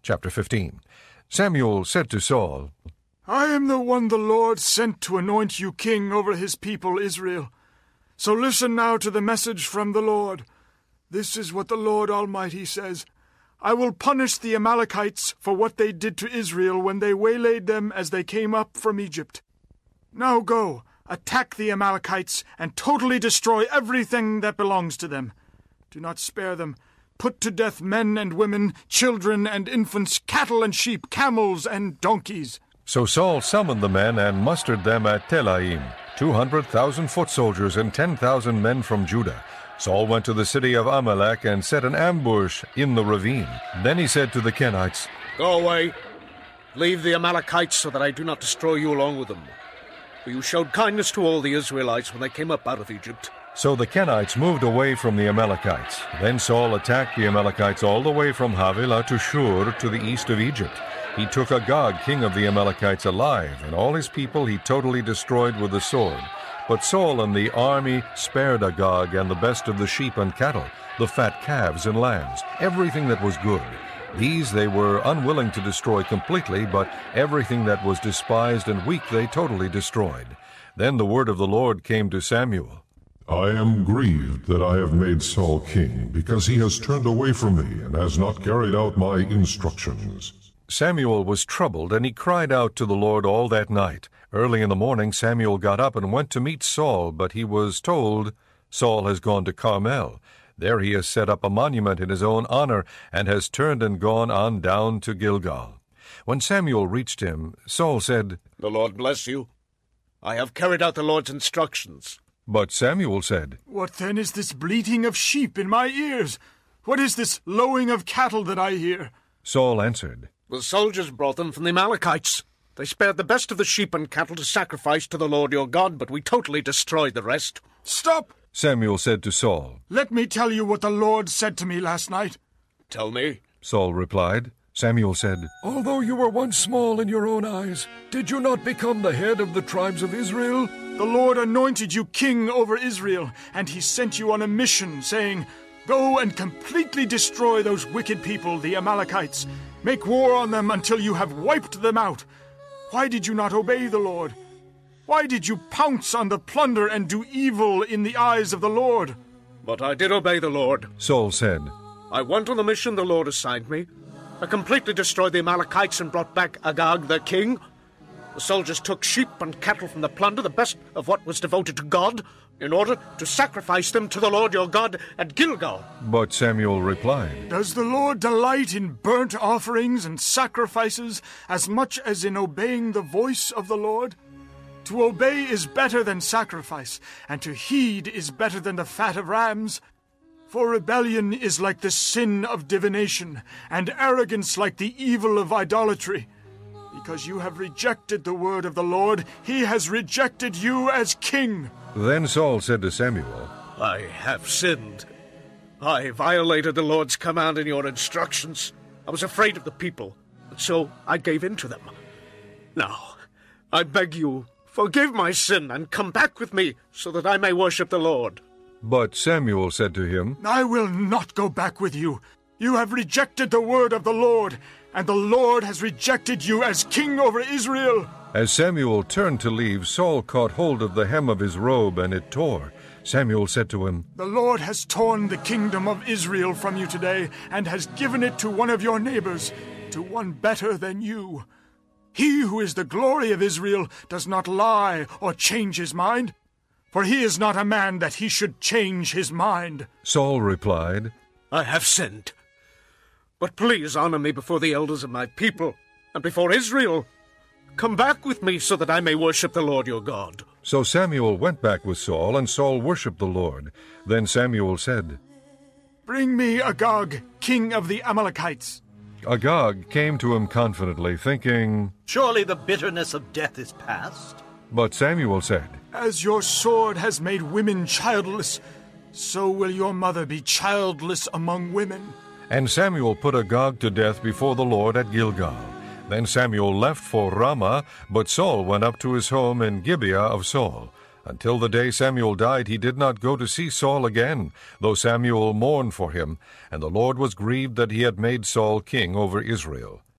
Chapter 15. Samuel said to Saul, I am the one the Lord sent to anoint you king over his people Israel. So listen now to the message from the Lord. This is what the Lord Almighty says. I will punish the Amalekites for what they did to Israel when they waylaid them as they came up from Egypt. Now go, attack the Amalekites and totally destroy everything that belongs to them. Do not spare them. Put to death men and women, children and infants, cattle and sheep, camels and donkeys. So Saul summoned the men and mustered them at Telaim, 200,000 foot soldiers and 10,000 men from Judah. Saul went to the city of Amalek and set an ambush in the ravine. Then he said to the Kenites, Go away. Leave the Amalekites so that I do not destroy you along with them. For you showed kindness to all the Israelites when they came up out of Egypt. So the Kenites moved away from the Amalekites. Then Saul attacked the Amalekites all the way from Havilah to Shur to the east of Egypt. He took Agag, king of the Amalekites, alive, and all his people he totally destroyed with the sword. But Saul and the army spared Agag and the best of the sheep and cattle, the fat calves and lambs, everything that was good. These they were unwilling to destroy completely, but everything that was despised and weak they totally destroyed. Then the word of the Lord came to Samuel. I am grieved that I have made Saul king, because he has turned away from me and has not carried out my instructions. Samuel was troubled, and he cried out to the Lord all that night. Early in the morning Samuel got up and went to meet Saul, but he was told, Saul has gone to Carmel. There he has set up a monument in his own honor, and has turned and gone on down to Gilgal. When Samuel reached him, Saul said, The Lord bless you. I have carried out the Lord's instructions. But Samuel said, What then is this bleating of sheep in my ears? What is this lowing of cattle that I hear? Saul answered, The soldiers brought them from the Amalekites. They spared the best of the sheep and cattle to sacrifice to the Lord your God, but we totally destroyed the rest. Stop! Samuel said to Saul. Let me tell you what the Lord said to me last night. Tell me. Saul replied. Samuel said, Although you were once small in your own eyes, did you not become the head of the tribes of Israel? The Lord anointed you king over Israel, and he sent you on a mission, saying, Go and completely destroy those wicked people, the Amalekites. Make war on them until you have wiped them out. Why did you not obey the Lord? Why did you pounce on the plunder and do evil in the eyes of the Lord? But I did obey the Lord. Saul said, I went on the mission the Lord assigned me. I completely destroyed the Amalekites and brought back Agag their king. The soldiers took sheep and cattle from the plunder, the best of what was devoted to God, in order to sacrifice them to the Lord your God at Gilgal. But Samuel replied, Does the Lord delight in burnt offerings and sacrifices as much as in obeying the voice of the Lord? To obey is better than sacrifice, and to heed is better than the fat of rams. For rebellion is like the sin of divination, and arrogance like the evil of idolatry. Because you have rejected the word of the Lord, he has rejected you as king. Then Saul said to Samuel, I have sinned. I violated the Lord's command and your instructions. I was afraid of the people, and so I gave in to them. Now, I beg you, forgive my sin and come back with me so that I may worship the Lord. But Samuel said to him, I will not go back with you. You have rejected the word of the Lord, and the Lord has rejected you as king over Israel. As Samuel turned to leave, Saul caught hold of the hem of his robe, and it tore. Samuel said to him, The Lord has torn the kingdom of Israel from you today, and has given it to one of your neighbors, to one better than you. He who is the glory of Israel does not lie or change his mind, for he is not a man that he should change his mind. Saul replied, I have sinned. But please honor me before the elders of my people and before Israel. Come back with me so that I may worship the Lord your God. So Samuel went back with Saul, and Saul worshipped the Lord. Then Samuel said, Bring me Agag, king of the Amalekites. Agag came to him confidently, thinking, Surely the bitterness of death is past. But Samuel said, As your sword has made women childless, so will your mother be childless among women. And Samuel put Agag to death before the Lord at Gilgal. Then Samuel left for Ramah, but Saul went up to his home in Gibeah of Saul. Until the day Samuel died, he did not go to see Saul again, though Samuel mourned for him, and the Lord was grieved that he had made Saul king over Israel.